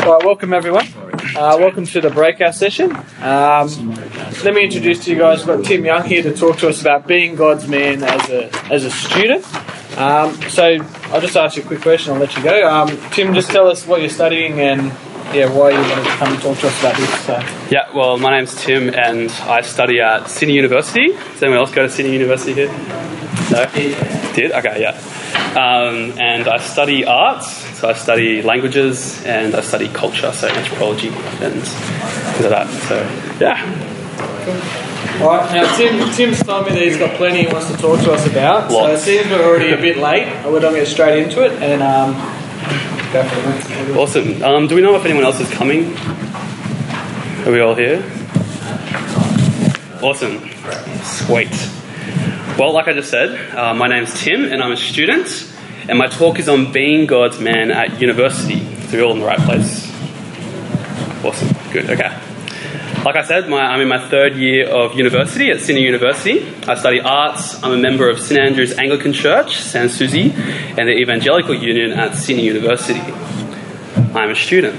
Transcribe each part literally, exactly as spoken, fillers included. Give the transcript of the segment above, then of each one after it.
Right, welcome everyone. Uh, welcome to the breakout session. Um, let me introduce to you guys. We've got Tim Young here to talk to us about being God's man as a as a student. Um, so I'll just ask you a quick question. I'll let you go. Um, Tim, just tell us what you're studying and yeah, why you wanted to come and talk to us about this. So. Yeah, well, my name's Tim and I study at Sydney University. Does anyone else go to Sydney University here? No? Did? Okay, yeah. Um, and I study arts, so I study languages and I study culture, so anthropology and things like that. So, yeah. Cool. All right, now Tim, Tim's told me that he's got plenty he wants to talk to us about. Lots. So it seems we're already a bit late. We're going to get straight into it and um, go for it. Awesome. Um, do we know if anyone else is coming? Are we all here? Awesome. Sweet. Well, like I just said, uh, my name's Tim and I'm a student and my talk is on being God's man at university. So we're all in the right place. Awesome. Good. Okay. Like I said, my, I'm in my third year of university at Sydney University. I study arts. I'm a member of St Andrew's Anglican Church, Sans Souci, and the Evangelical Union at Sydney University. I'm a student.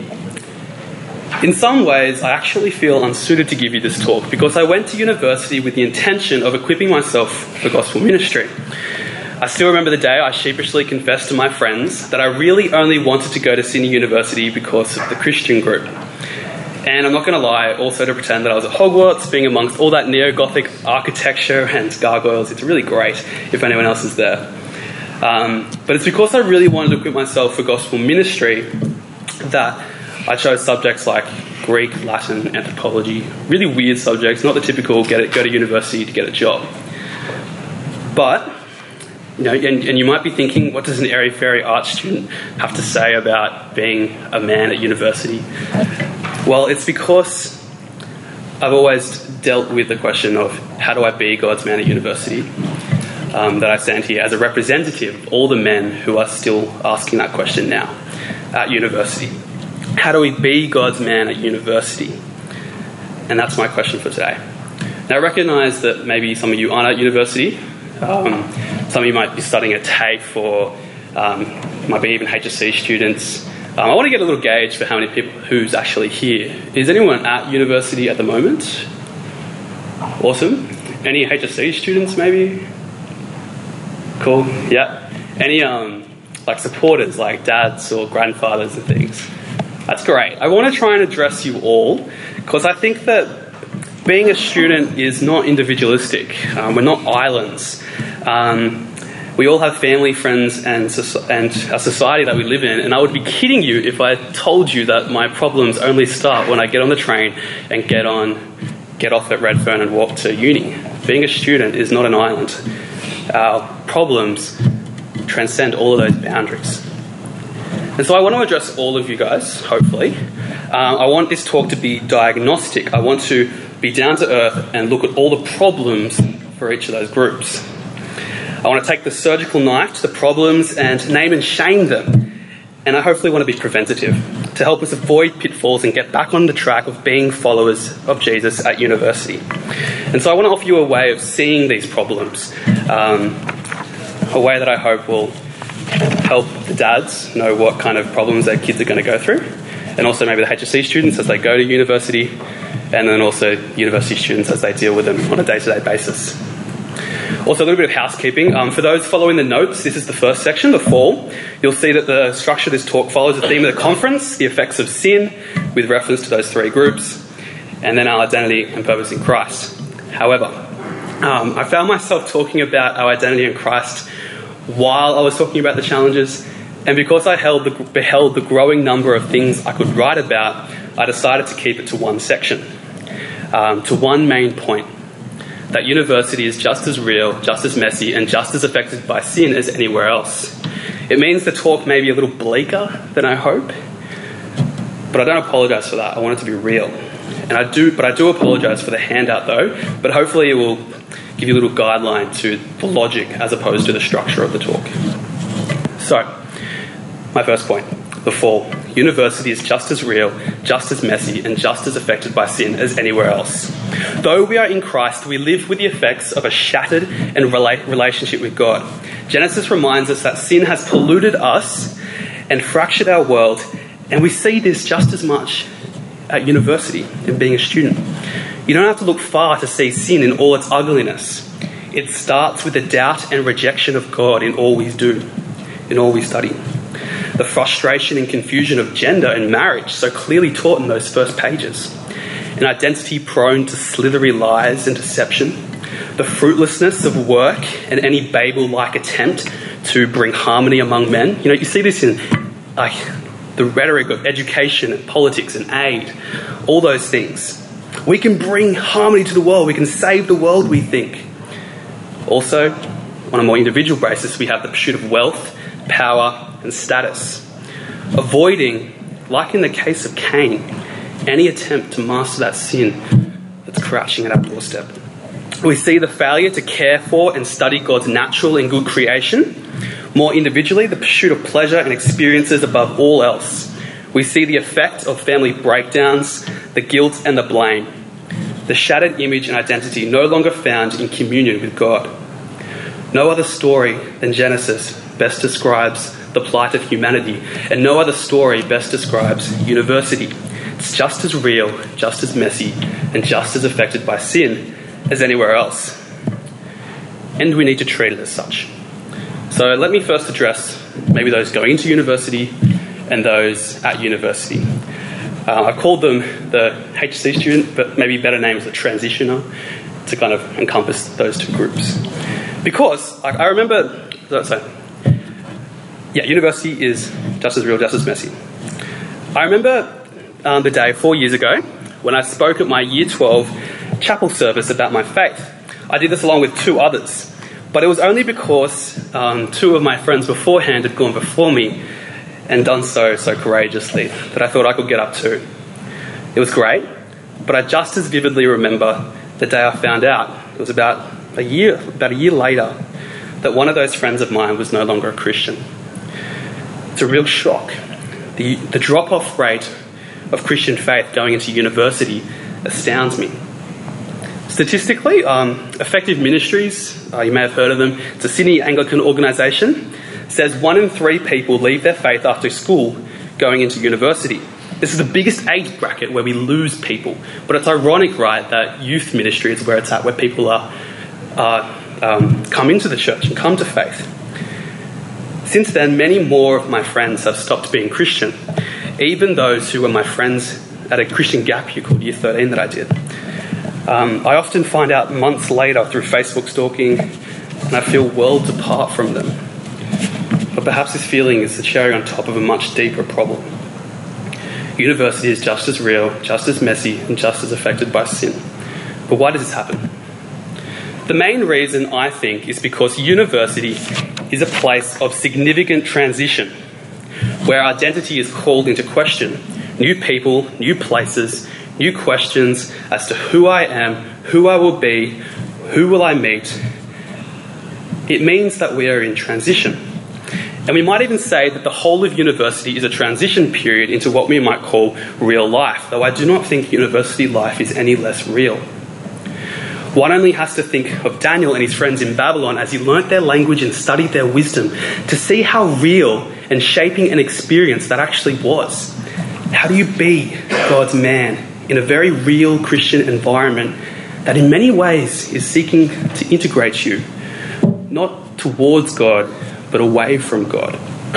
In some ways, I actually feel unsuited to give you this talk because I went to university with the intention of equipping myself for gospel ministry. I still remember the day I sheepishly confessed to my friends that I really only wanted to go to Sydney University because of the Christian group. And I'm not going to lie, also to pretend that I was at Hogwarts, being amongst all that neo-Gothic architecture and gargoyles. It's really great if anyone else is there. Um, but it's because I really wanted to equip myself for gospel ministry that I chose subjects like Greek, Latin, anthropology, really weird subjects, not the typical get it, go to university to get a job. But, you know, and, and you might be thinking, what does an airy-fairy art student have to say about being a man at university? Well, it's because I've always dealt with the question of how do I be God's man at university, um, that I stand here as a representative of all the men who are still asking that question now at university. How do we be God's man at university? And that's my question for today. Now, I recognise that maybe some of you aren't at university. Um, some of you might be studying at TAFE or um, might be even H S C students. Um, I want to get a little gauge for how many people who's actually here. Is anyone at university at the moment? Awesome. Any H S C students maybe? Cool. Yeah. Any um, like supporters, like dads or grandfathers and things? That's great. I want to try and address you all because I think that being a student is not individualistic. Um, we're not islands. Um, we all have family, friends, and, and a society that we live in. And I would be kidding you if I told you that my problems only start when I get on the train and get on, get off at Redfern and walk to uni. Being a student is not an island. Our problems transcend all of those boundaries. And so I want to address all of you guys, hopefully. Um, I want this talk to be diagnostic. I want to be down to earth and look at all the problems for each of those groups. I want to take the surgical knife to the problems and name and shame them. And I hopefully want to be preventative to help us avoid pitfalls and get back on the track of being followers of Jesus at university. And so I want to offer you a way of seeing these problems, um, a way that I hope will help the dads know what kind of problems their kids are going to go through, and also maybe the H S C students as they go to university, and then also university students as they deal with them on a day-to-day basis. Also, a little bit of housekeeping. Um, for those following the notes, this is the first section, the fall. You'll see that the structure of this talk follows the theme of the conference, the effects of sin, with reference to those three groups, and then our identity and purpose in Christ. However, um, I found myself talking about our identity in Christ while I was talking about the challenges, and because I held the, beheld the growing number of things I could write about, I decided to keep it to one section, um, to one main point, that university is just as real, just as messy, and just as affected by sin as anywhere else. It means the talk may be a little bleaker than I hope, but I don't apologise for that. I want it to be real. And I do, but I do apologise for the handout though, but hopefully it will give you a little guideline to the logic as opposed to the structure of the talk. So, my first point, the fall. University is just as real, just as messy, and just as affected by sin as anywhere else. Though we are in Christ, we live with the effects of a shattered and rela- relationship with God. Genesis reminds us that sin has polluted us and fractured our world, And we see this just as much at university and being a student. You don't have to look far to see sin in all its ugliness. It starts with the doubt and rejection of God in all we do, in all we study. The frustration and confusion of gender and marriage, so clearly taught in those first pages. An identity prone to slithery lies and deception. The fruitlessness of work and any Babel-like attempt to bring harmony among men. You know, you see this in like the rhetoric of education and politics and aid, all those things. We can bring harmony to the world. We can save the world, we think. Also, on a more individual basis, we have the pursuit of wealth, power, and status. Avoiding, like in the case of Cain, any attempt to master that sin that's crouching at our doorstep. We see the failure to care for and study God's natural and good creation. More individually, the pursuit of pleasure and experiences above all else. We see the effect of family breakdowns, the guilt and the blame. The shattered image and identity no longer found in communion with God. No other story than Genesis best describes the plight of humanity, and no other story best describes university. It's just as real, just as messy, and just as affected by sin as anywhere else. And we need to treat it as such. So let me first address maybe those going into university and those at university. Uh, I called them the H C student, but maybe a better name is the transitioner, to kind of encompass those two groups. Because I, I remember, sorry, yeah, university is just as real, just as messy. I remember um, the day four years ago when I spoke at my year twelve chapel service about my faith. I did this along with two others, but it was only because um, two of my friends beforehand had gone before me and done so so courageously that I thought I could get up too. It was great, but I just as vividly remember the day I found out. It was about a year, about a year later, that one of those friends of mine was no longer a Christian. It's a real shock. The, the drop-off rate of Christian faith going into university astounds me. Statistically, um, Effective Ministries, uh, you may have heard of them, it's a Sydney Anglican organisation, says one in three people leave their faith after school going into university. This is the biggest age bracket where we lose people. But it's ironic, right, that youth ministry is where it's at, where people are, are um, come into the church and come to faith. Since then, many more of my friends have stopped being Christian, even those who were my friends at a Christian gap year called Year thirteen that I did. Um, I often find out months later through Facebook stalking, and I feel worlds apart from them. But perhaps this feeling is the cherry on top of a much deeper problem. University is just as real, just as messy, and just as affected by sin. But why does this happen? The main reason, I think, is because university is a place of significant transition, where identity is called into question. New people, new places, new questions as to who I am, who I will be, who will I meet. It means that we are in transition. And we might even say that the whole of university is a transition period into what we might call real life, though I do not think university life is any less real. One only has to think of Daniel and his friends in Babylon as he learnt their language and studied their wisdom to see how real and shaping an experience that actually was. How do you be God's man in a very real Christian environment that in many ways is seeking to integrate you, not towards God, but away from God?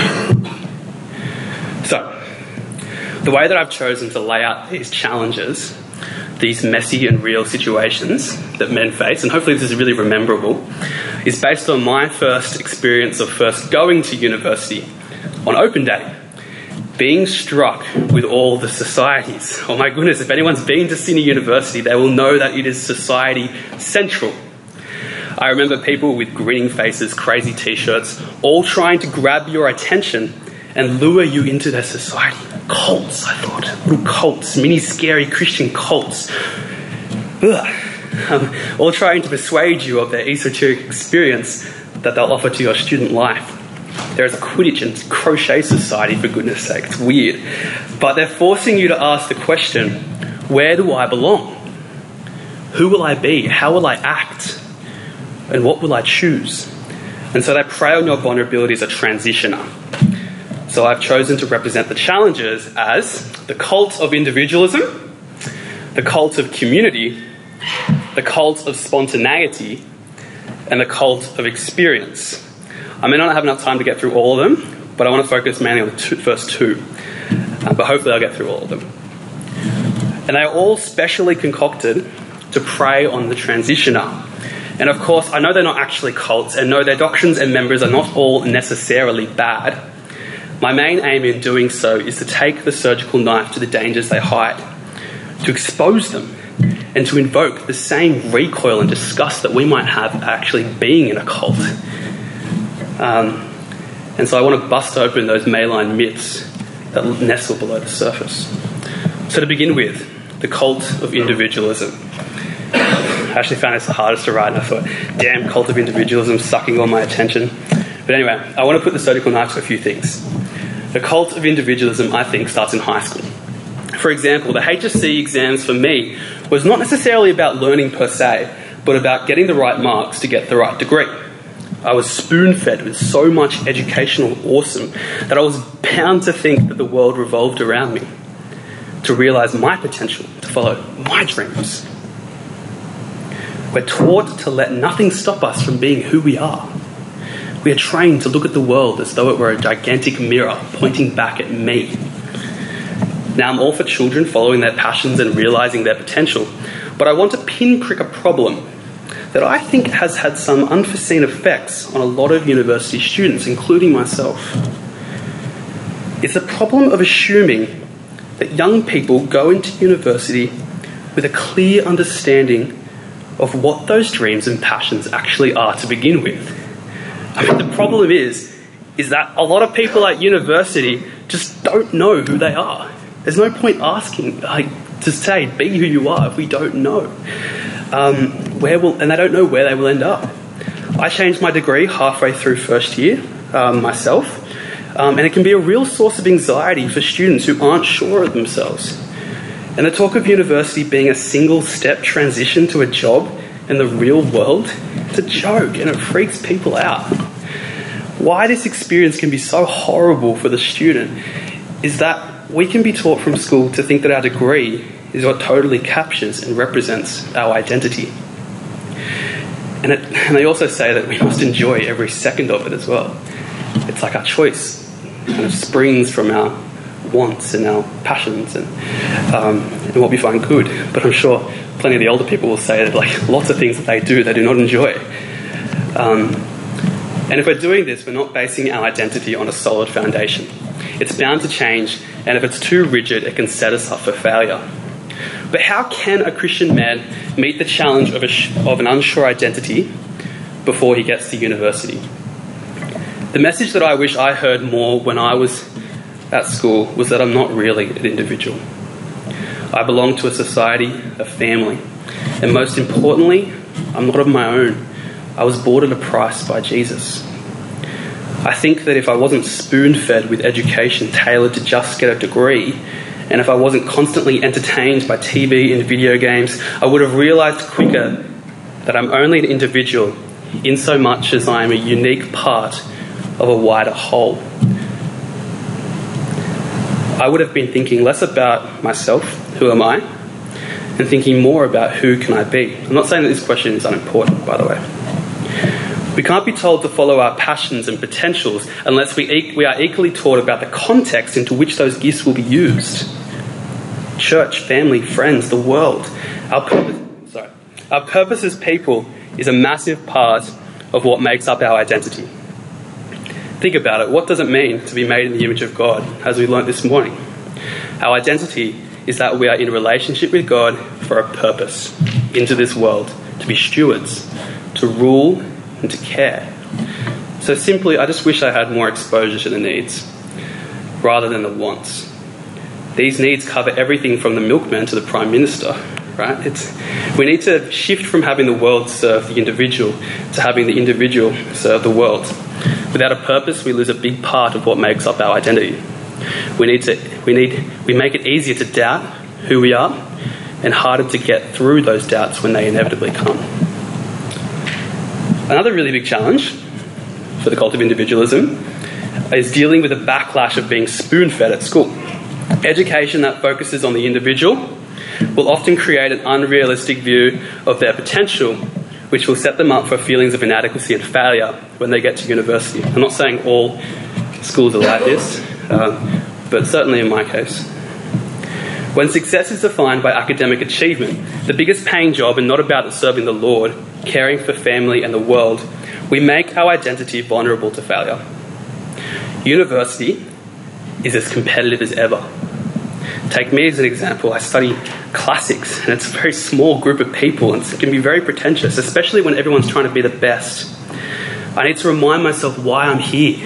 So, the way that I've chosen to lay out these challenges, these messy and real situations that men face, and hopefully this is really rememberable, is based on my first experience of first going to university on open day, being struck with all the societies. Oh my goodness, if anyone's been to Sydney University, they will know that it is society central. I remember people with grinning faces, crazy t-shirts, all trying to grab your attention and lure you into their society. Cults, I thought. Little cults, mini scary Christian cults. Ugh. Um, all trying to persuade you of their esoteric experience that they'll offer to your student life. There's a Quidditch and crochet society, for goodness sake. It's weird. But they're forcing you to ask the question, where do I belong? Who will I be? How will I act? And what will I choose? And so they prey on your vulnerability as a transitioner. So I've chosen to represent the challenges as the cult of individualism, the cult of community, the cult of spontaneity, and the cult of experience. I may not have enough time to get through all of them, but I want to focus mainly on the two, first two. Uh, but hopefully I'll get through all of them. And they are all specially concocted to prey on the transitioner. And of course, I know they're not actually cults, and no, their doctrines and members are not all necessarily bad. My main aim in doing so is to take the surgical knife to the dangers they hide, to expose them, and to invoke the same recoil and disgust that we might have actually being in a cult. Um, and so I want to bust open those mainline myths that nestle below the surface. So to begin with, the cult of individualism. I actually found this the hardest to write, and I thought, damn, cult of individualism sucking all my attention. But anyway, I want to put the surgical knife to a few things. The cult of individualism, I think, starts in high school. For example, the H S C exams for me was not necessarily about learning per se, but about getting the right marks to get the right degree. I was spoon-fed with so much educational awesome that I was bound to think that the world revolved around me, to realise my potential, to follow my dreams. We're taught to let nothing stop us from being who we are. We are trained to look at the world as though it were a gigantic mirror pointing back at me. Now, I'm all for children following their passions and realising their potential, but I want to pinprick a problem that I think has had some unforeseen effects on a lot of university students, including myself. It's the problem of assuming that young people go into university with a clear understanding of what those dreams and passions actually are to begin with. I mean, the problem is, is that a lot of people at university just don't know who they are. There's no point asking, like, to say, be who you are if we don't know. Um, where will, and they don't know where they will end up. I changed my degree halfway through first year um, myself, um, and it can be a real source of anxiety for students who aren't sure of themselves. And the talk of university being a single-step transition to a job in the real world, it's a joke and it freaks people out. Why this experience can be so horrible for the student is that we can be taught from school to think that our degree is what totally captures and represents our identity. And, it, and they also say that we must enjoy every second of it as well. It's like our choice kind of springs from our wants and our passions and, um, and what we find good. But I'm sure plenty of the older people will say that, like, lots of things that they do, they do not enjoy. Um, and if we're doing this, we're not basing our identity on a solid foundation. It's bound to change, and if it's too rigid, it can set us up for failure. But how can a Christian man meet the challenge of, a sh- of an unsure identity before he gets to university? The message that I wish I heard more when I was at school was that I'm not really an individual. I belong to a society, a family, and most importantly, I'm not of my own. I was bought at a price by Jesus. I think that if I wasn't spoon-fed with education tailored to just get a degree, and if I wasn't constantly entertained by T V and video games, I would have realised quicker that I'm only an individual in so much as I am a unique part of a wider whole. I would have been thinking less about myself, who am I, and thinking more about who can I be. I'm not saying that this question is unimportant, by the way. We can't be told to follow our passions and potentials unless we, e- we are equally taught about the context into which those gifts will be used. Church, family, friends, the world. Our purpose, sorry, our purpose as people is a massive part of what makes up our identity. Think about it. What does it mean to be made in the image of God, as we learnt this morning? Our identity is that we are in a relationship with God for a purpose into this world, to be stewards, to rule and to care. So simply, I just wish I had more exposure to the needs rather than the wants. These needs cover everything from the milkman to the Prime Minister, right? It's, we need to shift from having the world serve the individual to having the individual serve the world. Without a purpose, we lose a big part of what makes up our identity. We need to, we need, we make it easier to doubt who we are and harder to get through those doubts when they inevitably come. Another really big challenge for the cult of individualism is dealing with the backlash of being spoon-fed at school. Education that focuses on the individual will often create an unrealistic view of their potential, which will set them up for feelings of inadequacy and failure when they get to university. I'm not saying all schools are like this, um, but certainly in my case. When success is defined by academic achievement, the biggest paying job and not about serving the Lord, caring for family and the world, we make our identity vulnerable to failure. University is as competitive as ever. Take me as an example. I study classics, and it's a very small group of people, and it can be very pretentious, especially when everyone's trying to be the best. I need to remind myself why I'm here.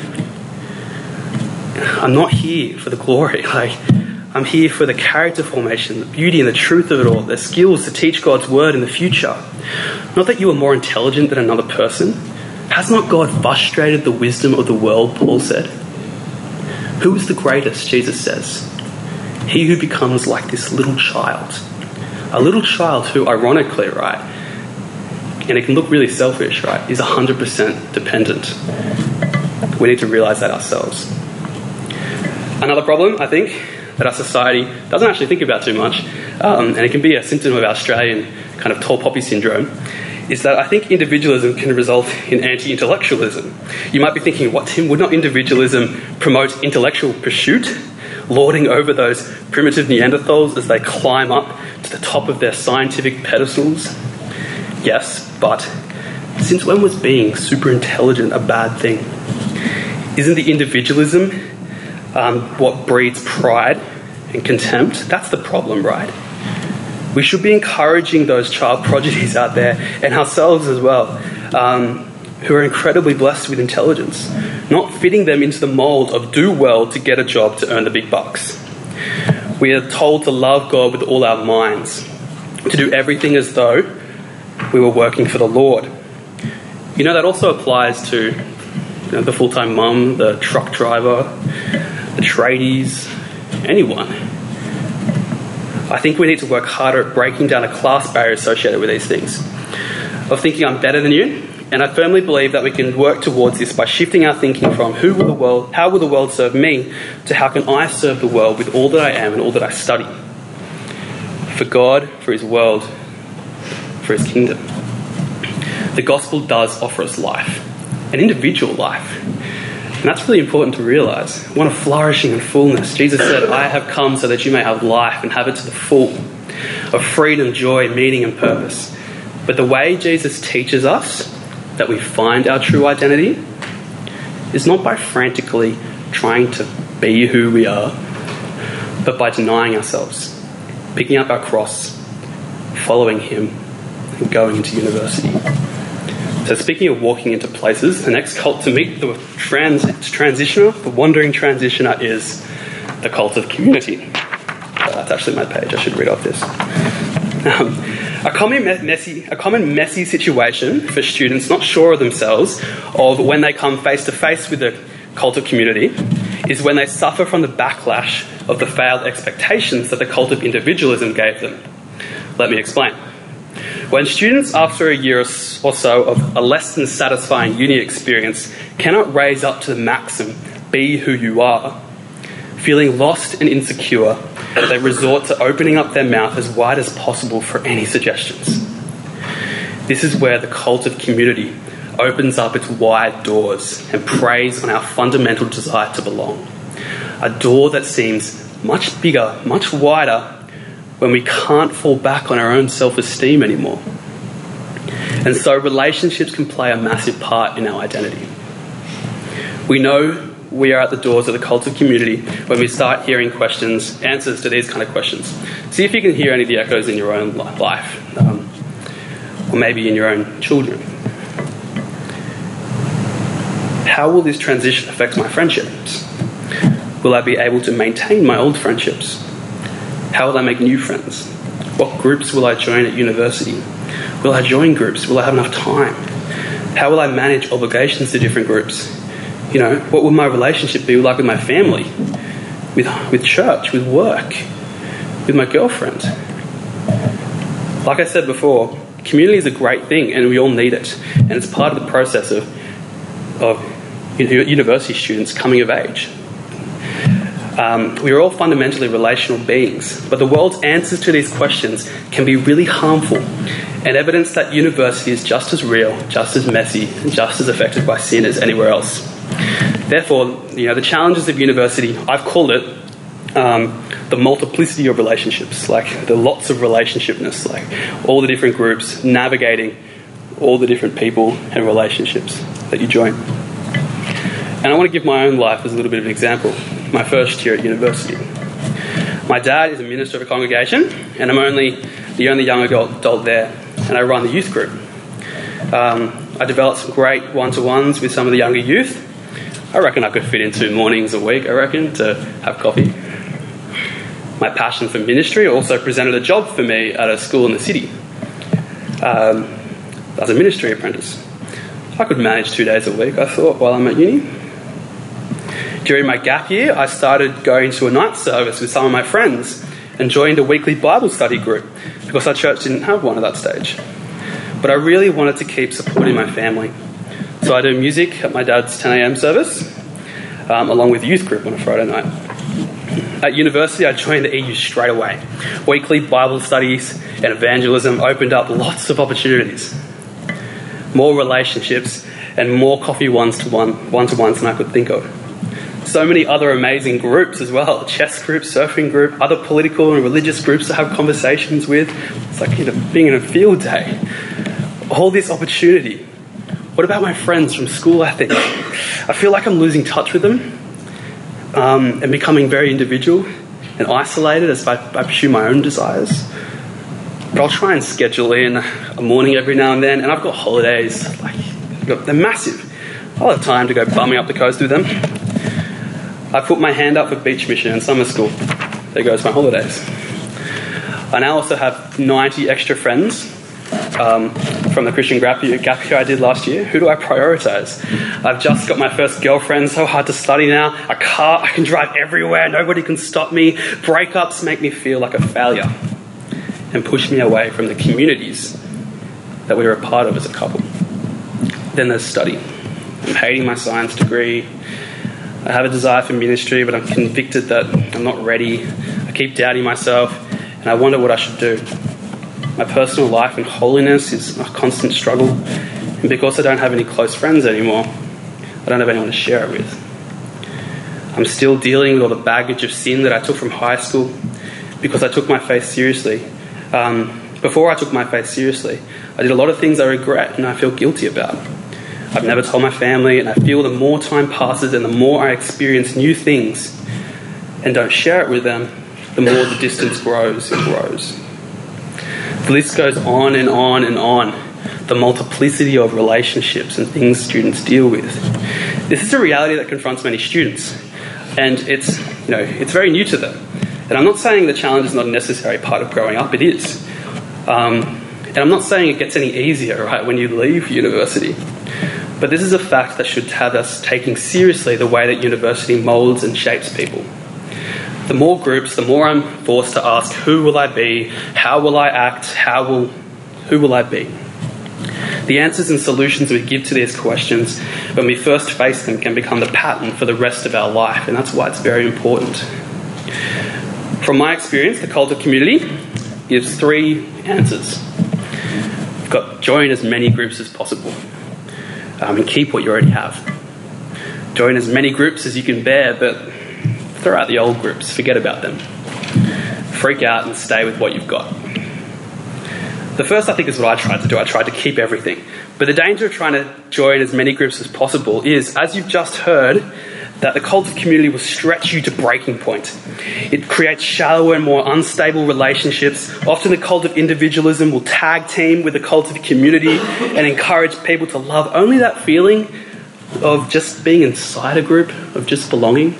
I'm not here for the glory. Like, I'm here for the character formation, the beauty and the truth of it all, the skills to teach God's word in the future. Not that you are more intelligent than another person. Has not God frustrated the wisdom of the world, Paul said? Who is the greatest, Jesus says? He who becomes like this little child. A little child who, ironically, right, and it can look really selfish, right, is one hundred percent dependent. We need to realise that ourselves. Another problem, I think, that our society doesn't actually think about too much, um, and it can be a symptom of our Australian kind of tall poppy syndrome, is that I think individualism can result in anti-intellectualism. You might be thinking, what, Tim, would not individualism promote intellectual pursuit, lording over those primitive Neanderthals as they climb up to the top of their scientific pedestals? Yes, but since when was being super intelligent a bad thing? Isn't the individualism um, what breeds pride and contempt? That's the problem, right? We should be encouraging those child prodigies out there, and ourselves as well, um, who are incredibly blessed with intelligence, not fitting them into the mould of do well to get a job to earn the big bucks. We are told to love God with all our minds, to do everything as though we were working for the Lord. You know, that also applies to you know, the full-time mum, the truck driver, the tradies, anyone. I think we need to work harder at breaking down a class barrier associated with these things, of thinking I'm better than you. And I firmly believe that we can work towards this by shifting our thinking from who will the world, how will the world serve me, to how can I serve the world with all that I am and all that I study. For God, for his world, for his kingdom. The gospel does offer us life, an individual life. And that's really important to realise. One of flourishing and fullness. Jesus said, I have come so that you may have life and have it to the full, of freedom, joy, meaning and purpose. But the way Jesus teaches us that we find our true identity is not by frantically trying to be who we are, but by denying ourselves, picking up our cross, following him, and going into university. So speaking of walking into places, the next cult to meet the trans- transitioner, the wandering transitioner, is the cult of community. Uh, that's actually my page. I should read off this. Um, a common messy, a common messy situation for students not sure of themselves of when they come face to face with the cult of community is when they suffer from the backlash of the failed expectations that the cult of individualism gave them. Let me explain. When students, after a year or so of a less than satisfying uni experience, cannot raise up to the maxim, be who you are, feeling lost and insecure, they resort to opening up their mouth as wide as possible for any suggestions. This is where the cult of community opens up its wide doors and preys on our fundamental desire to belong. A door that seems much bigger, much wider, when we can't fall back on our own self-esteem anymore. And so relationships can play a massive part in our identity. We know we are at the doors of the cult of community when we start hearing questions, answers to these kind of questions. See if you can hear any of the echoes in your own life, um, or maybe in your own children. How will this transition affect my friendships? Will I be able to maintain my old friendships? How will I make new friends? What groups will I join at university? Will I join groups? Will I have enough time? How will I manage obligations to different groups? You know, what will my relationship be like with my family, with with church, with work, with my girlfriend? Like I said before, community is a great thing and we all need it. And it's part of the process of, of university students coming of age. Um, we are all fundamentally relational beings, but the world's answers to these questions can be really harmful, and evidence that university is just as real, just as messy, and just as affected by sin as anywhere else. Therefore, you know, the challenges of university, I've called it um, the multiplicity of relationships, like the lots of relationshipness, like all the different groups, navigating all the different people and relationships that you join. And I want to give my own life as a little bit of an example. My first year at university. My dad is a minister of a congregation, and I'm only the only young adult there, and I run the youth group. Um, I developed some great one-to-ones with some of the younger youth. I reckon I could fit in two mornings a week, I reckon, to have coffee. My passion for ministry also presented a job for me at a school in the city. Um, as a ministry apprentice. I could manage two days a week, I thought, while I'm at uni. During my gap year, I started going to a night service with some of my friends and joined a weekly Bible study group because our church didn't have one at that stage. But I really wanted to keep supporting my family. So I do music at my dad's ten a.m. service, um, along with youth group on a Friday night. At university, I joined the E U straight away. Weekly Bible studies and evangelism opened up lots of opportunities. More relationships and more coffee one-to-one, one-to-ones than I could think of. So many other amazing groups as well. Chess group, surfing group, other political and religious groups to have conversations with. It's like, you know, being in a field day. All this opportunity. What about my friends from school, I think? I feel like I'm losing touch with them um, and becoming very individual and isolated as I, I pursue my own desires. But I'll try and schedule in a morning every now and then, and I've got holidays. Like, they're massive. I'll have time to go bumming up the coast with them. I put my hand up for beach mission and summer school. There goes my holidays. I now also have ninety extra friends um, from the Christian gap year, gap year I did last year. Who do I prioritise? I've just got my first girlfriend, so hard to study now. A car, I can drive everywhere, nobody can stop me. Breakups make me feel like a failure and push me away from the communities that we were a part of as a couple. Then there's study. I'm hating my science degree. I have a desire for ministry, but I'm convicted that I'm not ready. I keep doubting myself, and I wonder what I should do. My personal life and holiness is a constant struggle, and because I don't have any close friends anymore, I don't have anyone to share it with. I'm still dealing with all the baggage of sin that I took from high school because I took my faith seriously. Um, before I took my faith seriously, I did a lot of things I regret and I feel guilty about. I've never told my family, and I feel the more time passes and the more I experience new things and don't share it with them, the more the distance grows and grows. The list goes on and on and on. The multiplicity of relationships and things students deal with. This is a reality that confronts many students, and it's, you know, it's very new to them. And I'm not saying the challenge is not a necessary part of growing up. It is. Um, and I'm not saying it gets any easier, right, when you leave university. But this is a fact that should have us taking seriously the way that university moulds and shapes people. The more groups, the more I'm forced to ask, who will I be? How will I act? How will, who will I be? The answers and solutions we give to these questions when we first face them can become the pattern for the rest of our life, and that's why it's very important. From my experience, the cult of community gives three answers. You've got join as many groups as possible. Um, and keep what you already have. Join as many groups as you can bear, but throw out the old groups, forget about them. Freak out and stay with what you've got. The first, I think, is what I tried to do. I tried to keep everything. But the danger of trying to join as many groups as possible is, as you've just heard, that the cult of community will stretch you to breaking point. It creates shallower and more unstable relationships. Often the cult of individualism will tag team with the cult of community and encourage people to love only that feeling of just being inside a group, of just belonging,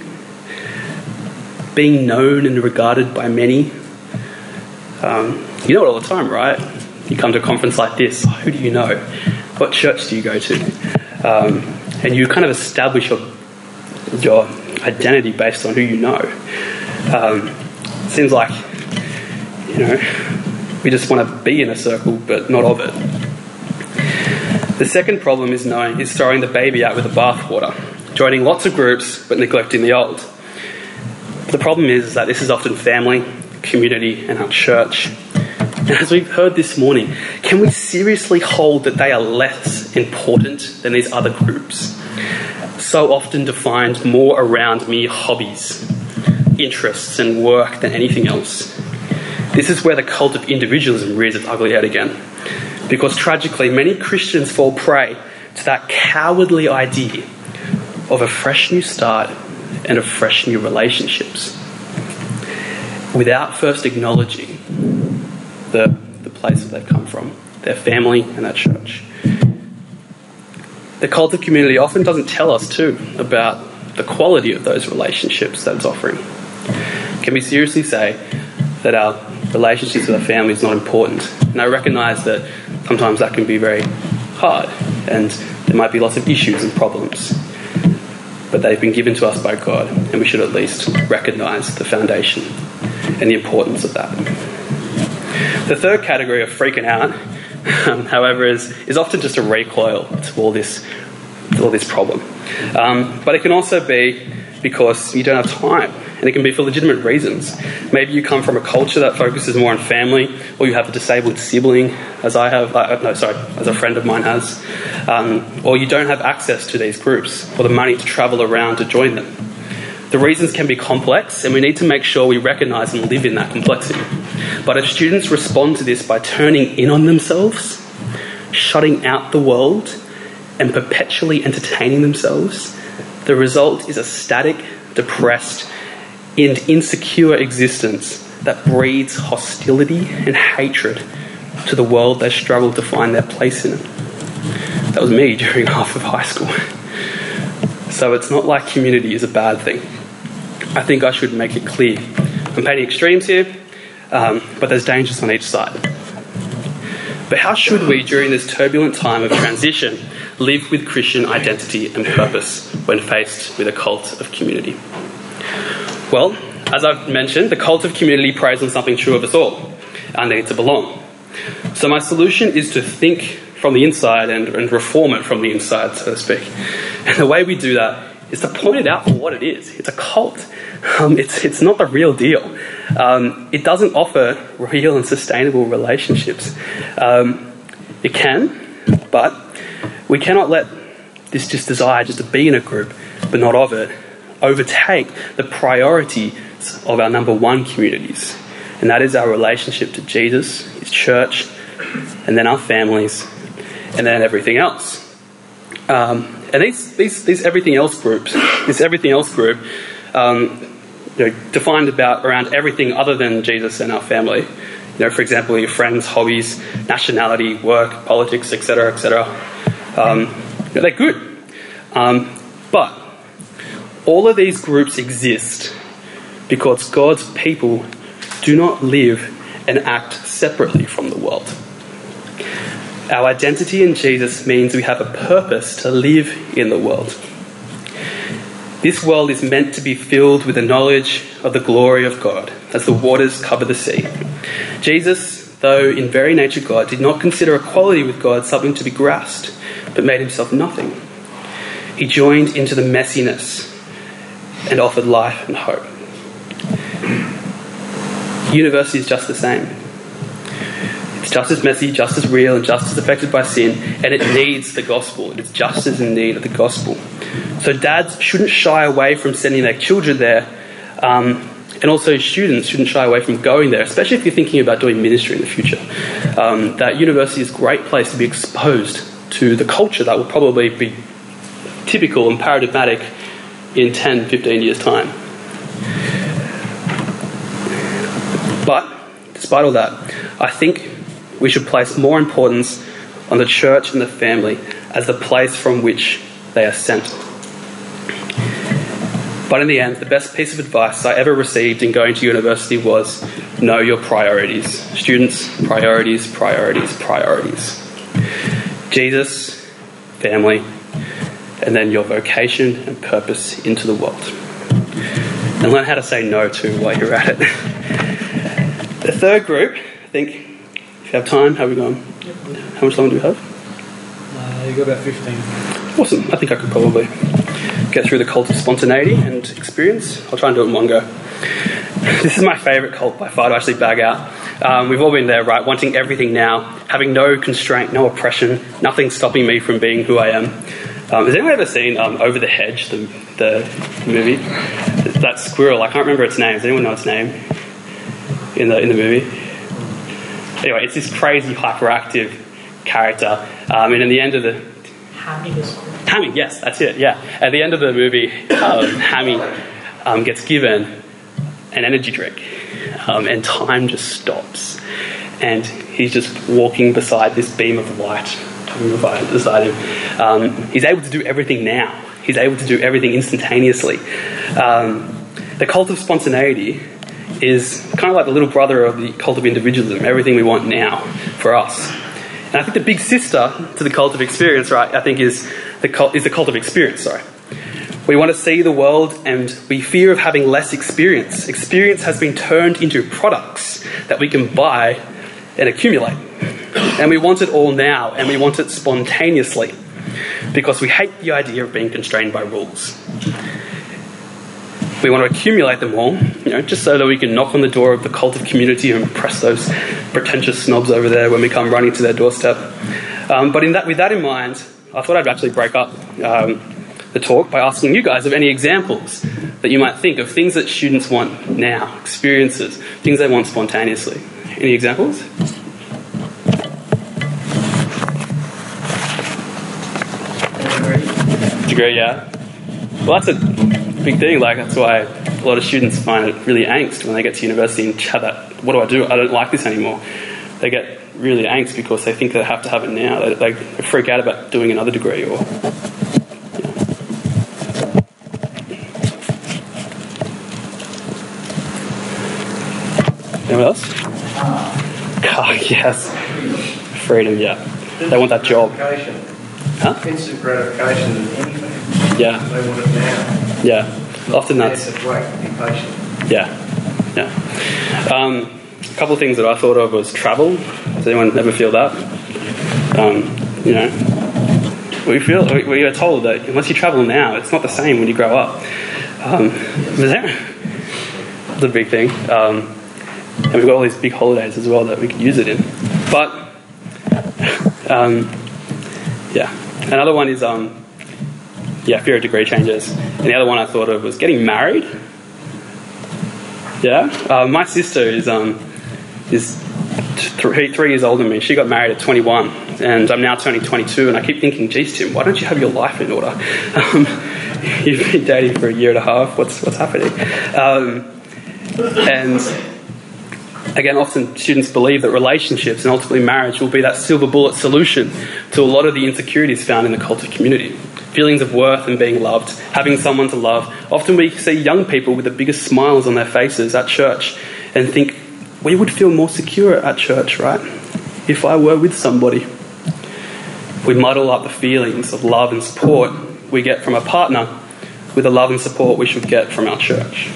being known and regarded by many. Um, you know it all the time, right? You come to a conference like this, who do you know? What church do you go to? Um, and you kind of establish your your identity based on who you know. Um, it seems like, you know, we just want to be in a circle, but not of it. The second problem is knowing is throwing the baby out with the bathwater. joining lots of groups but neglecting the old. The problem is that this is often family, community, and our church. And as we've heard this morning, can we seriously hold that they are less important than these other groups? So often defined more around mere hobbies, interests, and work than anything else. This is where the cult of individualism rears its ugly head again. Because tragically, many Christians fall prey to that cowardly idea of a fresh new start and of fresh new relationships, without first acknowledging the, the place that they've come from, their family and their church. The cult of community often doesn't tell us too about the quality of those relationships that it's offering. Can we seriously say that our relationships with our family is not important? And I recognise that sometimes that can be very hard and there might be lots of issues and problems. But they've been given to us by God, and we should at least recognise the foundation and the importance of that. The third category of freaking out, um, however, is, is often just a recoil to all this, to all this problem. Um, but it can also be because you don't have time, and it can be for legitimate reasons. Maybe you come from a culture that focuses more on family, or you have a disabled sibling, as I have, uh, no, sorry, as a friend of mine has, um, or you don't have access to these groups, or the money to travel around to join them. The reasons can be complex, and we need to make sure we recognise and live in that complexity. But if students respond to this by turning in on themselves, shutting out the world, and perpetually entertaining themselves, the result is a static, depressed, and insecure existence that breeds hostility and hatred to the world they struggle to find their place in. That was me during half of high school. So it's not like community is a bad thing. I think I should make it clear. I'm painting extremes here, um, but there's dangers on each side. But how should we, during this turbulent time of transition, live with Christian identity and purpose when faced with a cult of community? Well, as I've mentioned, the cult of community preys on something true of us all, our need to belong. So my solution is to think from the inside and, and reform it from the inside, so to speak. And the way we do that is to point it out for what it is. It's a cult. Um, it's, it's not the real deal. Um, it doesn't offer real and sustainable relationships. Um, it can, but we cannot let this just desire just to be in a group, but not of it, overtake the priority of our number one communities. And that is our relationship to Jesus, his church, and then our families, and then everything else. Um, and these, these, these everything else groups, this everything else group, um, you know, defined about around everything other than Jesus and our family. You know, for example, your friends, hobbies, nationality, work, politics, et cetera, et cetera. Um, you know, they're good. Um, but all of these groups exist because God's people do not live and act separately from the world. Our identity in Jesus means we have a purpose to live in the world. This world is meant to be filled with the knowledge of the glory of God as the waters cover the sea. Jesus, though in very nature God, did not consider equality with God something to be grasped, but made himself nothing. He joined into the messiness and offered life and hope. University is just the same. It's just as messy, just as real, and just as affected by sin, and it needs the gospel. It is just as in need of the gospel. So dads shouldn't shy away from sending their children there, um, and also students shouldn't shy away from going there, especially if you're thinking about doing ministry in the future. Um, that university is a great place to be exposed to the culture that will probably be typical and paradigmatic in ten, fifteen years' time. But, despite all that, I think we should place more importance on the church and the family as the place from which they are sent. But in the end, the best piece of advice I ever received in going to university was, know your priorities. Students, priorities, priorities, priorities. Jesus, family, and then your vocation and purpose into the world. And learn how to say no to while you're at it. The third group, I think, if you have time, how are we going? How much longer do we have? Uh, you got about fifteen. Awesome. I think I could probably get through the cult of spontaneity and experience. I'll try and do it in one go. This is my favourite cult by far to actually bag out. Um, we've all been there, right? Wanting everything now, having no constraint, no oppression, nothing stopping me from being who I am. Um, has anyone ever seen um, Over the Hedge, the, the movie? That squirrel, I can't remember its name. Does anyone know its name in the in the movie? Anyway, it's this crazy hyperactive character, um, and in the end of the Hammy the squirrel. Hammy, yes, that's it. Yeah, at the end of the movie, um, Hammy um, gets given an energy drink, um, and time just stops, and he's just walking beside this beam of light. Beside him, um, he's able to do everything now. He's able to do everything instantaneously. Um, the cult of spontaneity is kind of like the little brother of the cult of individualism. Everything we want now for us. And I think the big sister to the cult of experience, right? I think is the cult is the cult of experience. Sorry, we want to see the world, and we fear of having less experience. Experience has been turned into products that we can buy and accumulate. And we want it all now, and we want it spontaneously, because we hate the idea of being constrained by rules. We want to accumulate them all, you know, just so that we can knock on the door of the cult of community and impress those pretentious snobs over there when we come running to their doorstep. Um, but in that, with that in mind, I thought I'd actually break up um, the talk by asking you guys of any examples that you might think of things that students want now, experiences, things they want spontaneously. Any examples? Degree, yeah. Well, that's a big thing. Like, that's why a lot of students find it really angst when they get to university and have that, what do I do? I don't like this anymore. They get really angst because they think they have to have it now. They, they freak out about doing another degree or... Yeah. Anyone else? Oh, yes. Freedom, yeah. They want that job. Huh? Instant gratification in anything. Yeah. They want it now. Yeah. Often that's... Yes, wait, be patient. Yeah. Yeah. Um, a couple of things that I thought of was travel. Does anyone ever feel that? Um, you know, we feel we are told that unless you travel now, it's not the same when you grow up. Um, it's a big thing. Um, and we've got all these big holidays as well that we could use it in. But, um, yeah. Another one is, um, yeah, fear of degree changes. And the other one I thought of was getting married. Yeah. Uh, my sister is um, is th- three years older than me. She got married at twenty-one, and I'm now turning twenty-two. And I keep thinking, geez, Tim, why don't you have your life in order? Um, you've been dating for a year and a half. What's what's happening? Um, and again, often students believe that relationships and ultimately marriage will be that silver bullet solution to a lot of the insecurities found in the cult of community. Feelings of worth and being loved, having someone to love. Often we see young people with the biggest smiles on their faces at church and think, we would feel more secure at church, right? If I were with somebody. We muddle up the feelings of love and support we get from a partner with the love and support we should get from our church.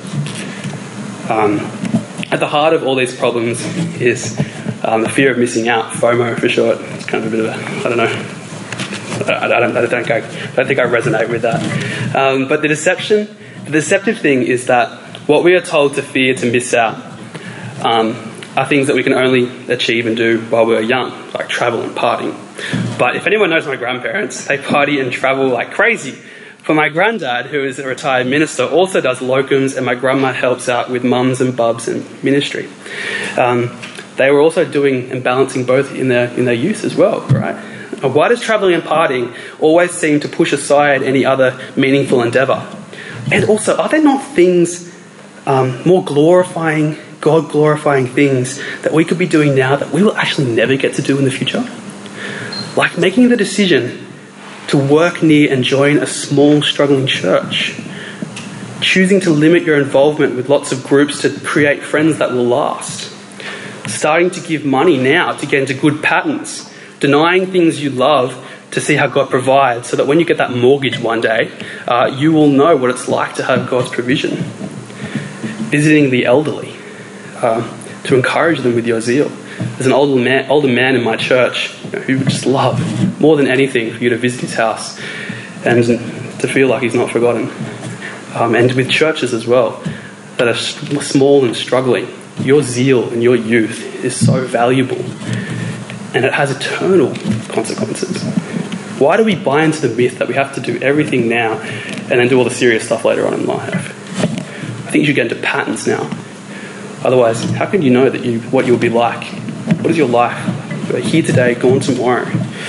Um, at the heart of all these problems is um, the fear of missing out, FOMO for short. It's kind of a bit of a, I don't know, I don't, I don't, think, I, I don't think I resonate with that. Um, but the deception, the deceptive thing is that what we are told to fear, to miss out, um, are things that we can only achieve and do while we're young, like travel and partying. But if anyone knows my grandparents, they party and travel like crazy. For my granddad, who is a retired minister, also does locums, and my grandma helps out with mums and bubs and ministry. Um, they were also doing and balancing both in their in their youth as well, right? Why does travelling and partying always seem to push aside any other meaningful endeavour? And also, are there not things um, more glorifying, God-glorifying things that we could be doing now that we will actually never get to do in the future? Like making the decision to work near and join a small, struggling church. Choosing to limit your involvement with lots of groups to create friends that will last. Starting to give money now to get into good patterns. Denying things you love to see how God provides, so that when you get that mortgage one day, uh, you will know what it's like to have God's provision. Visiting the elderly uh, to encourage them with your zeal. There's an older man, older man in my church, you know, who would just love more than anything for you to visit his house and to feel like he's not forgotten. Um, and with churches as well that are small and struggling, your zeal and your youth is so valuable, and it has eternal consequences. Why do we buy into the myth that we have to do everything now and then do all the serious stuff later on in life? I think you should get into patterns now. Otherwise, how can you know that you what you'll be like? What is your life? You're here today, gone tomorrow.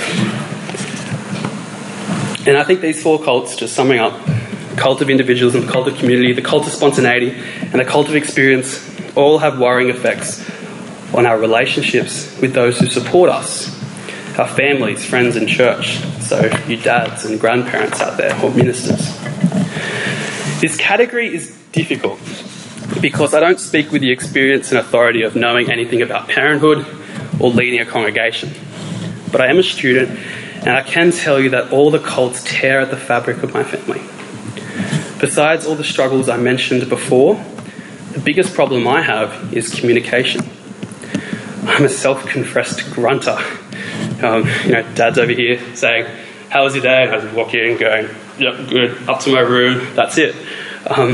And I think these four cults, just summing up, cult of individualism, the cult of community, the cult of spontaneity, and the cult of experience, all have worrying effects on our relationships with those who support us, our families, friends and church. So you dads and grandparents out there, or ministers. This category is difficult because I don't speak with the experience and authority of knowing anything about parenthood or leading a congregation. But I am a student, and I can tell you that all the cults tear at the fabric of my family. Besides all the struggles I mentioned before, the biggest problem I have is communication. I'm a self-confessed grunter. Um, you know, Dad's over here saying, "How was your day?" And I just walk in going, "Yep, good, up to my room, that's it." Um,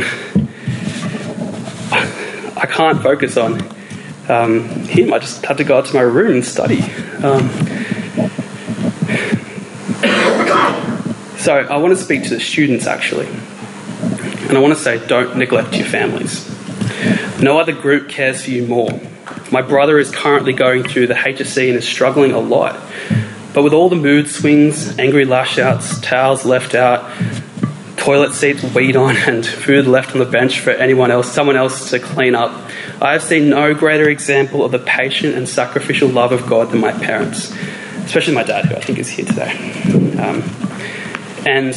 I can't focus on um, him. I just have to go up to my room and study. Um, so I want to speak to the students, actually. And I want to say, don't neglect your families. No other group cares for you more. My brother is currently going through the H S C and is struggling a lot. But with all the mood swings, angry lash-outs, towels left out, toilet seats weed on, and food left on the bench for anyone else, someone else to clean up, I have seen no greater example of the patient and sacrificial love of God than my parents, especially my dad, who I think is here today. Um, and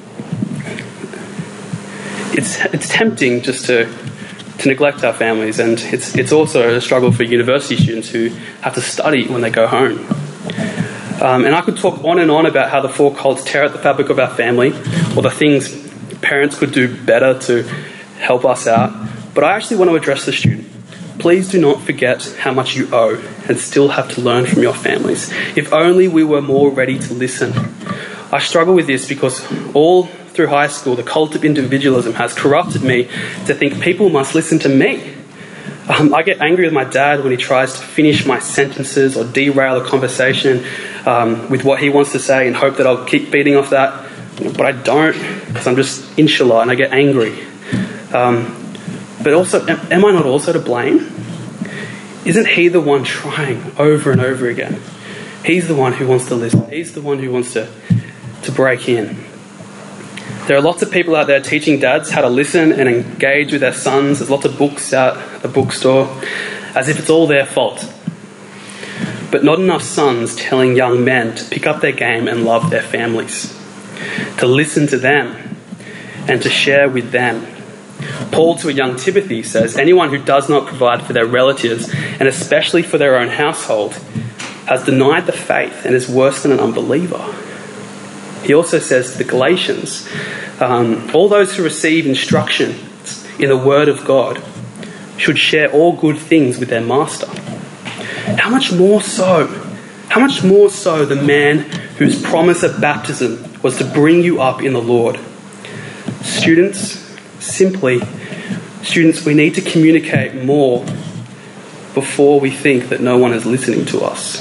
it's it's tempting just to to neglect our families, and it's it's also a struggle for university students who have to study when they go home. Um, and I could talk on and on about how the four cults tear at the fabric of our family, or the things parents could do better to help us out. But I actually want to address the student. Please do not forget how much you owe and still have to learn from your families. If only we were more ready to listen. I struggle with this because all through high school, the cult of individualism has corrupted me to think people must listen to me. Um, I get angry with my dad when he tries to finish my sentences or derail a conversation um, with what he wants to say and hope that I'll keep feeding off that. But I don't, because I'm just inshallah and I get angry. Um, but also, am, am I not also to blame? Isn't he the one trying over and over again? He's the one who wants to listen. He's the one who wants to, to break in. There are lots of people out there teaching dads how to listen and engage with their sons. There's lots of books out at the bookstore, as if it's all their fault. But not enough sons telling young men to pick up their game and love their families, to listen to them and to share with them. Paul to a young Timothy says, anyone who does not provide for their relatives, and especially for their own household, has denied the faith and is worse than an unbeliever. He also says to the Galatians, um, all those who receive instruction in the word of God should share all good things with their master. How much more so? How much more so the man whose promise at baptism was to bring you up in the Lord? Students, simply, students, we need to communicate more before we think that no one is listening to us,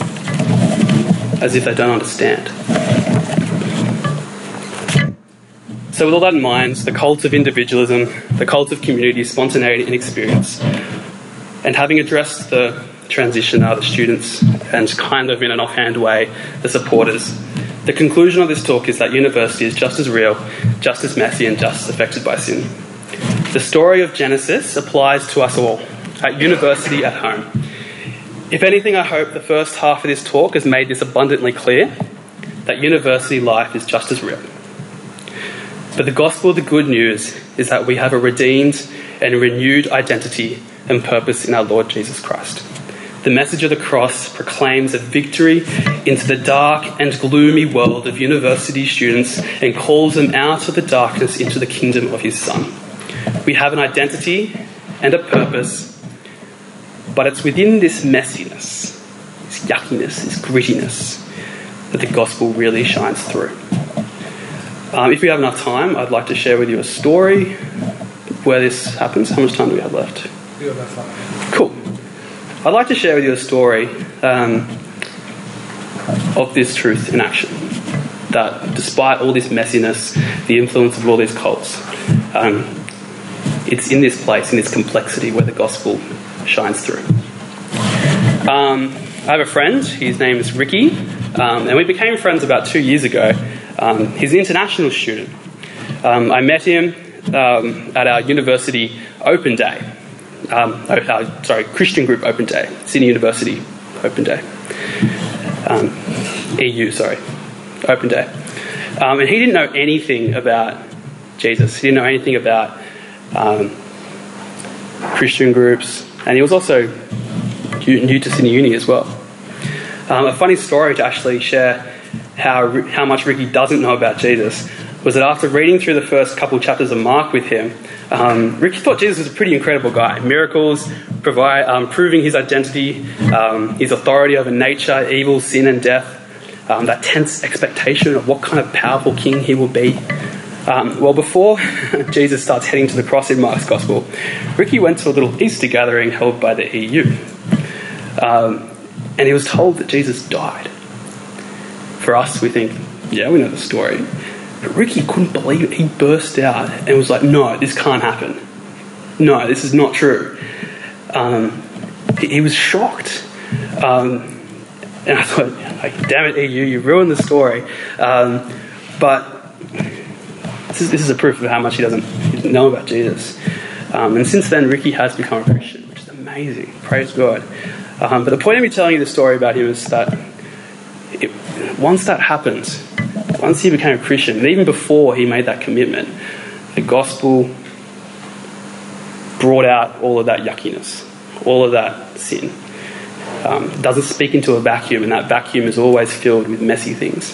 as if they don't understand. So with all that in mind, the cult of individualism, the cult of community, spontaneity and experience, and having addressed the transition now, the students, and kind of in an offhand way, the supporters, the conclusion of this talk is that university is just as real, just as messy and just as affected by sin. The story of Genesis applies to us all, at university, at home. If anything, I hope the first half of this talk has made this abundantly clear, that university life is just as real. But the gospel, the good news, is that we have a redeemed and renewed identity and purpose in our Lord Jesus Christ. The message of the cross proclaims a victory into the dark and gloomy world of university students and calls them out of the darkness into the kingdom of his Son. We have an identity and a purpose, but it's within this messiness, this yuckiness, this grittiness, that the gospel really shines through. Um, if we have enough time, I'd like to share with you a story where this happens. How much time do we have left? We got about five. Cool. I'd like to share with you a story um, of this truth in action. That despite all this messiness, the influence of all these cults, um, it's in this place, in this complexity, where the gospel shines through. Um, I have a friend, his name is Ricky, um, and we became friends about two years ago. Um, he's an international student. Um, I met him um, at our university open day. Um, oh, uh, sorry, Christian group open day. Sydney University open day. Um, E U, sorry. Open day. Um, and he didn't know anything about Jesus. He didn't know anything about um, Christian groups. And he was also new to Sydney Uni as well. Um, a funny story to actually share how how much Ricky doesn't know about Jesus was that after reading through the first couple chapters of Mark with him, um, Ricky thought Jesus was a pretty incredible guy. Miracles, provide, um, proving his identity, um, his authority over nature, evil, sin and death, um, that tense expectation of what kind of powerful king he will be. Um, well, before Jesus starts heading to the cross in Mark's Gospel, Ricky went to a little Easter gathering held by the E U. Um, and he was told that Jesus died. For us, we think, yeah, we know the story. But Ricky couldn't believe it. He burst out and was like, no, this can't happen. No, this is not true. Um, he, he was shocked. Um, and I thought, like, damn it, E U, you ruined the story. Um, but this is, this is a proof of how much he doesn't, he doesn't know about Jesus. Um, and since then, Ricky has become a Christian, which is amazing. Praise God. Um, but the point of me telling you the story about him is that it, once that happens, once he became a Christian, and even before he made that commitment, the gospel brought out all of that yuckiness, all of that sin. Um, it doesn't speak into a vacuum, and that vacuum is always filled with messy things.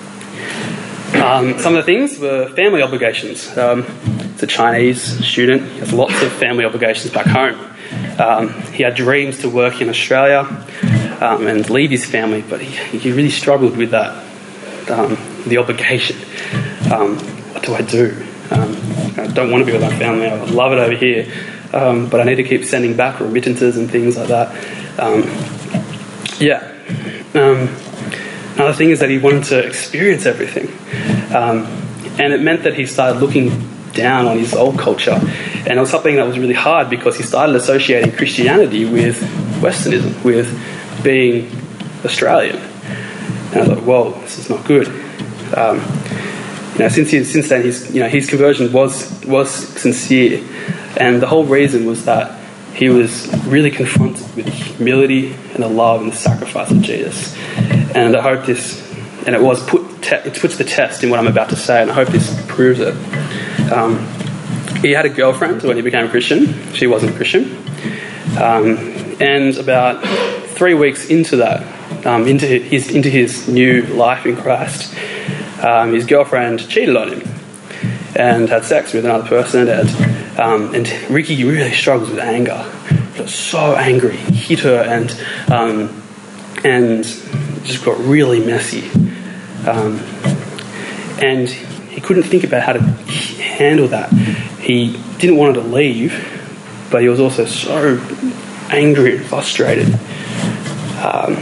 Um, some of the things were family obligations. Um, he's a Chinese student. He has lots of family obligations back home. Um, he had dreams to work in Australia um, and leave his family, but he, he really struggled with that, um, the obligation. Um, what do I do? Um, I don't want to be with my family. I love it over here, um, but I need to keep sending back remittances and things like that. Um, yeah. Um, another thing is that he wanted to experience everything, um, and it meant that he started looking down on his old culture, and it was something that was really hard because he started associating Christianity with Westernism, with being Australian. And I thought, whoa, this is not good. Um, you know, since he, since then, his you know his conversion was was sincere, and the whole reason was that he was really confronted with the humility and the love and the sacrifice of Jesus. And I hope this, and it was put te- it puts the test in what I'm about to say, and I hope this proves it. Um, he had a girlfriend when he became a Christian. She wasn't a Christian. Um, and about three weeks into that, um, into his into his new life in Christ, um, his girlfriend cheated on him and had sex with another person. And, um, and Ricky really struggles with anger. He was so angry. He hit her and um, and just got really messy. Um, and he couldn't think about how to handle that. He didn't want her to leave, but he was also so angry and frustrated. Um,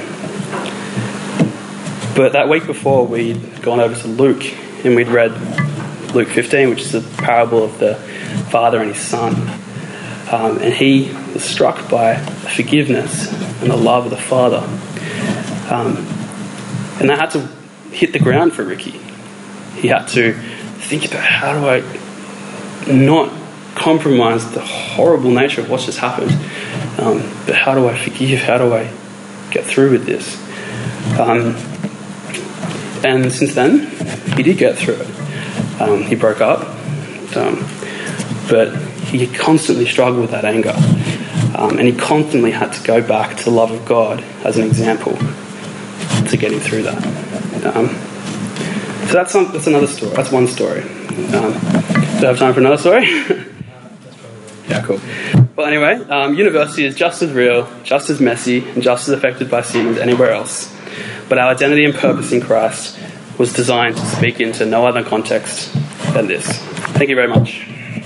but that week before, we'd gone over to Luke, and we'd read Luke fifteen, which is the parable of the father and his son. Um, and he was struck by the forgiveness and the love of the father. Um, and that had to hit the ground for Ricky. He had to think about, how do I not compromise the horrible nature of what's just happened, um, but how do I forgive? How do I get through with this? Um, and since then, he did get through it. Um, he broke up, um, but he constantly struggled with that anger, um, and he constantly had to go back to the love of God as an example to get him through that. Um, so that's some, that's another story. That's one story. Um, do I have time for another story? Yeah, cool. Well, anyway, um, university is just as real, just as messy, and just as affected by sin as anywhere else. But our identity and purpose in Christ was designed to speak into no other context than this. Thank you very much.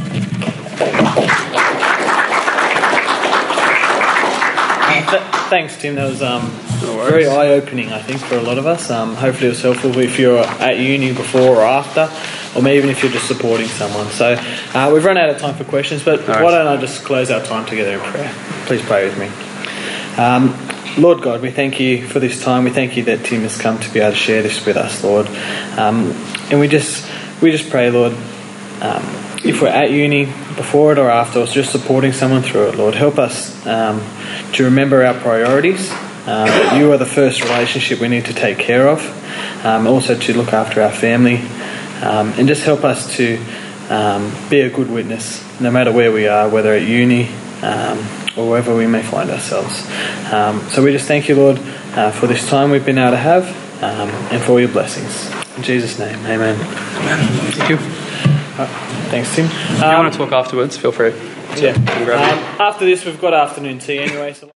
Uh, th- thanks, Tim. That was um, very eye-opening, I think, for a lot of us. Um, hopefully it was helpful if you're at uni before or after, or maybe even if you're just supporting someone. So uh, we've run out of time for questions, but right. Why don't I just close our time together in prayer? Please pray with me. Um, Lord God, we thank you for this time. We thank you that Tim has come to be able to share this with us, Lord. Um, and we just we just pray, Lord, um, if we're at uni, before it or after, or just supporting someone through it, Lord, help us um, to remember our priorities. Um, that you are the first relationship we need to take care of. Um, also to look after our family. Um, and just help us to um, be a good witness, no matter where we are, whether at uni, um, or wherever we may find ourselves. Um, so we just thank you, Lord, uh, for this time we've been able to have, um, and for all your blessings. In Jesus' name, amen. Amen. Thank you. Uh, thanks, Tim. If you Um, want to talk afterwards, feel free. yeah. Um, after this, we've got afternoon tea anyway. So